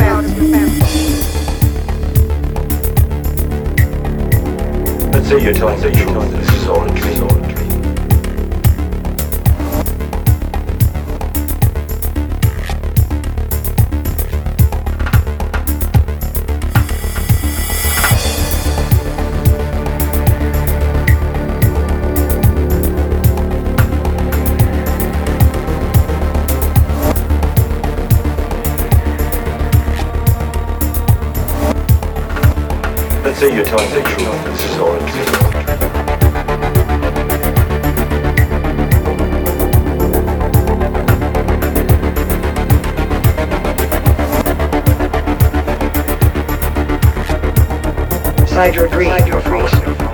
Let's say you're telling the truth. This is all a dream. Let's say you're telling the truth. This is all a dream. Inside your dream, your face.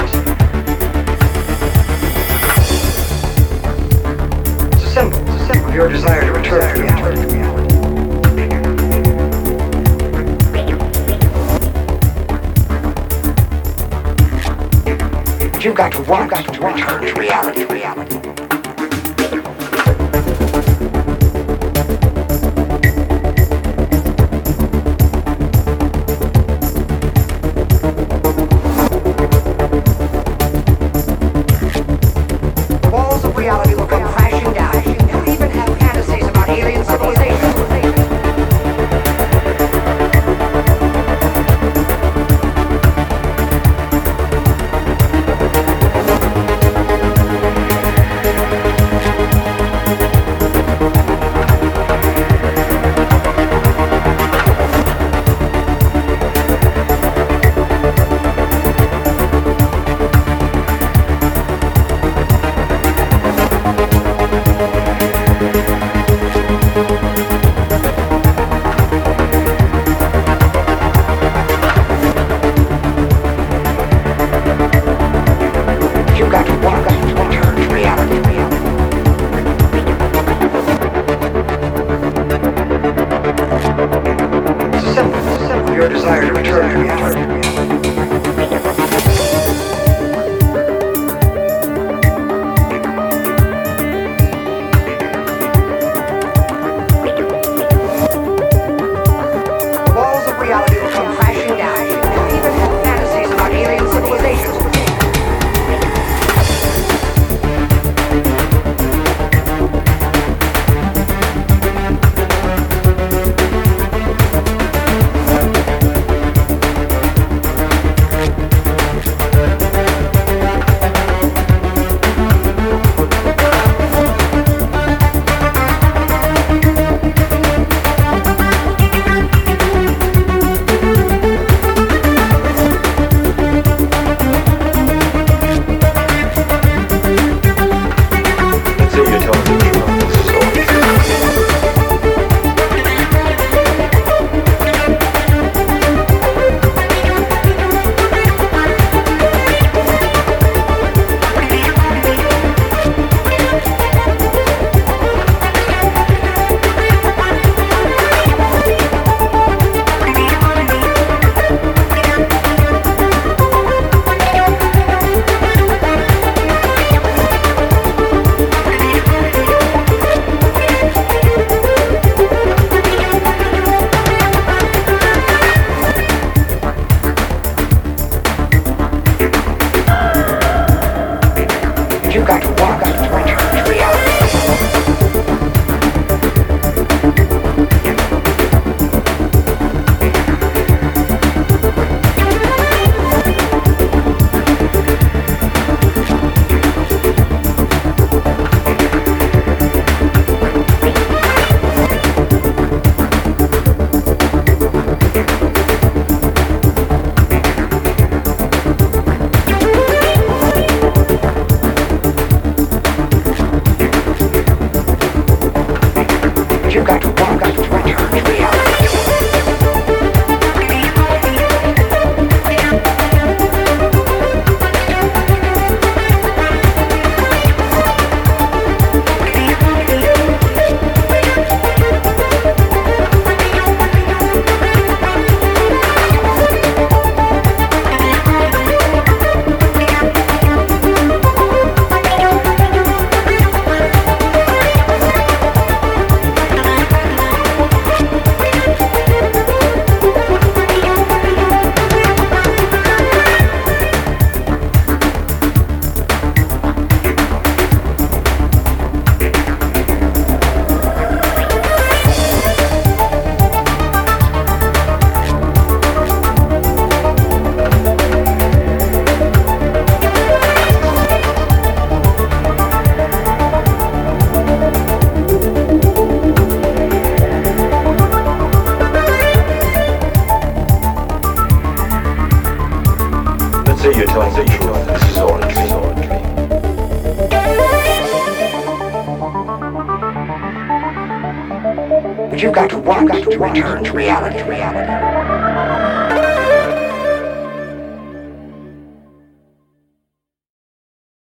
It's a symbol of your desire to return to reality. You've got to want to return to reality. The walls of reality will come crashing down. You'll even have fantasies about alien civilization. Your desire to return to reality. The walls of reality will come crashing down. You'll even have fantasies about alien civilizations. you've got to want to return to reality.